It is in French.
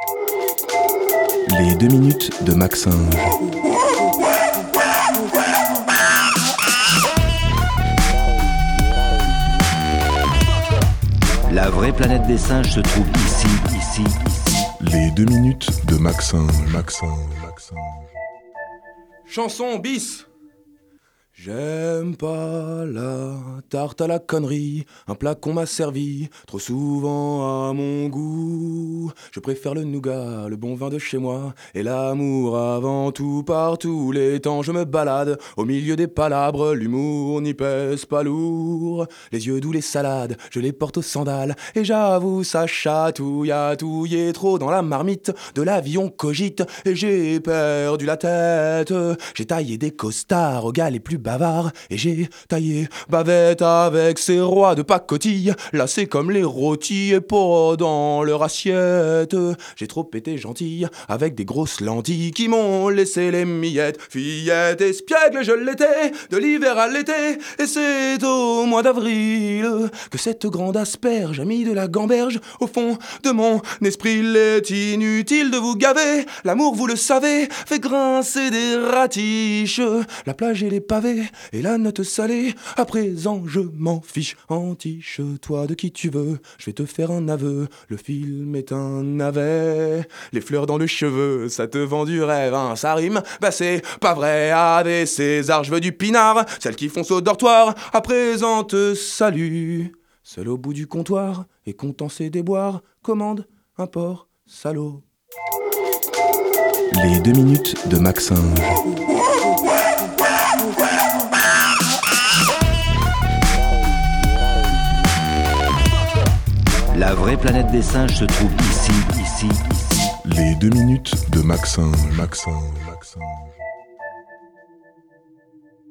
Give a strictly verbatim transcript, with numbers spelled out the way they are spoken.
Les deux minutes de Maxinge. La vraie planète des singes se trouve ici, ici, ici. Les deux minutes de Maxinge, Maxinge, Maxinge. Chanson bis. J'aime pas la tarte à la connerie, un plat qu'on m'a servi trop souvent à mon goût. Je préfère le nougat, le bon vin de chez moi, et l'amour avant tout par tous les temps. Je me balade au milieu des palabres, l'humour n'y pèse pas lourd. Les yeux doux, les salades, je les porte aux sandales, et j'avoue ça chatouille à touiller trop dans la marmite de la vie on cogite, et j'ai perdu la tête. J'ai taillé des costards aux gars les plus bavard, et j'ai taillé bavette avec ses rois de pacotille, lassés comme les rôtis et pas dans leur assiette. J'ai trop été gentil avec des grosses lentilles qui m'ont laissé les miettes. Fillette espiègle, je l'étais de l'hiver à l'été, et c'est au mois d'avril que cette grande asperge a mis de la gamberge au fond de mon esprit. Il est inutile de vous gaver, l'amour vous le savez fait grincer des ratiches, la plage et les pavés et la note salée. À présent je m'en fiche, entiche-toi de qui tu veux, je vais te faire un aveu, le film est un navet. Les fleurs dans le cheveu, ça te vend du rêve, hein, ça rime, bah c'est pas vrai. Ah des Césars, je veux du pinard, celles qui foncent au dortoir, à présent te salue. Seul au bout du comptoir, et content ses déboires, commande un porc salaud. Les deux minutes de Maxinge. La vraie planète des singes se trouve ici, ici, ici. Les deux minutes de Maxinge, Maxinge, Maxinge.